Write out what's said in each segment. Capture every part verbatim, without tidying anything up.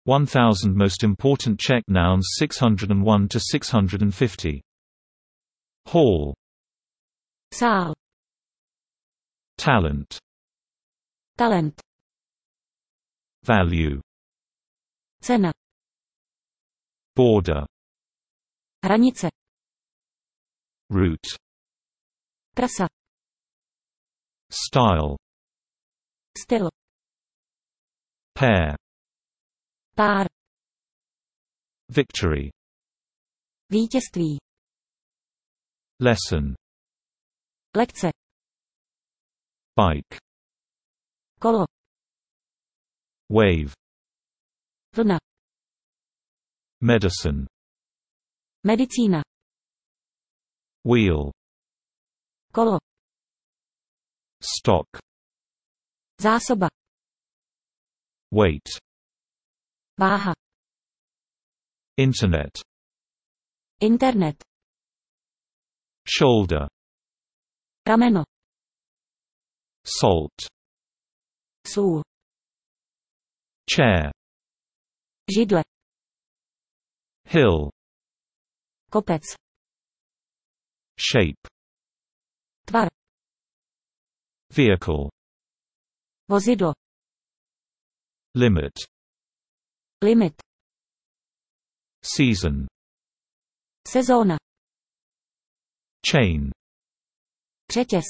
one thousand Most Important Czech Nouns six hundred one to six hundred fifty. Hall. Sál. Talent. Talent. Value. Cena. Border. Hranice. Route. Trasa. Style. Styl. Pair. Pár. Victory. Vítězství. Lesson. Lekce. Bike. Kolo. Wave. Vlna. Medicine. Medicína. Wheel. Kolo. Stock. Zásoba. Weight. Váha. Internet. Internet. Shoulder. Rameno. Salt. Sůl. Chair. Židle. Hill. Kopec. Shape. Tvar. Vehicle. Vozidlo. Limit. Limit. Season. Sezóna. Chain. Řetěz.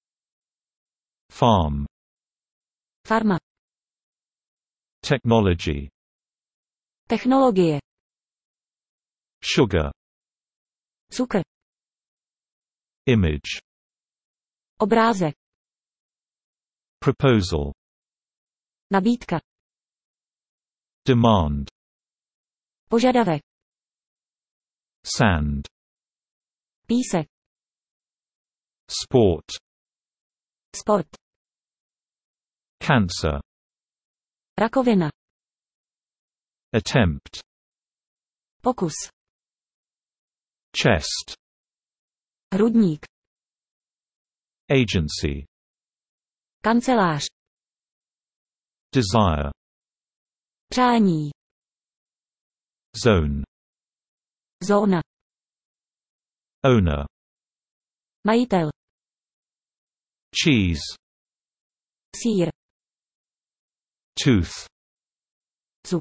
Farm. Farma. Technology. Technologie. Sugar. Cukr. Image. Obrázek. Proposal. Nabídka. Demand. Požadavek. Sand. Písek. Sport. Sport. Cancer. Rakovina. Attempt. Pokus. Chest. Hrudník. Agency. Kancelář. Desire. Přání. Zone. Zóna. Owner. Majitel. Cheese. Sýr. Tooth. Zub.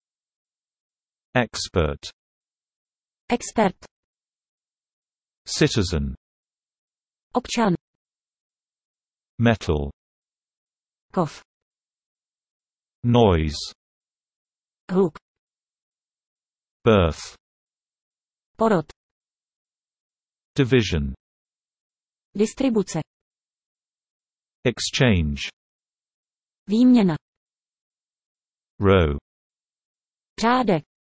Expert. Expert. Citizen. Občan. Metal. Kov. Noise. Hluk. Birth. Porod. Division. Distribuce. Exchange. Výměna. Row. Řádek.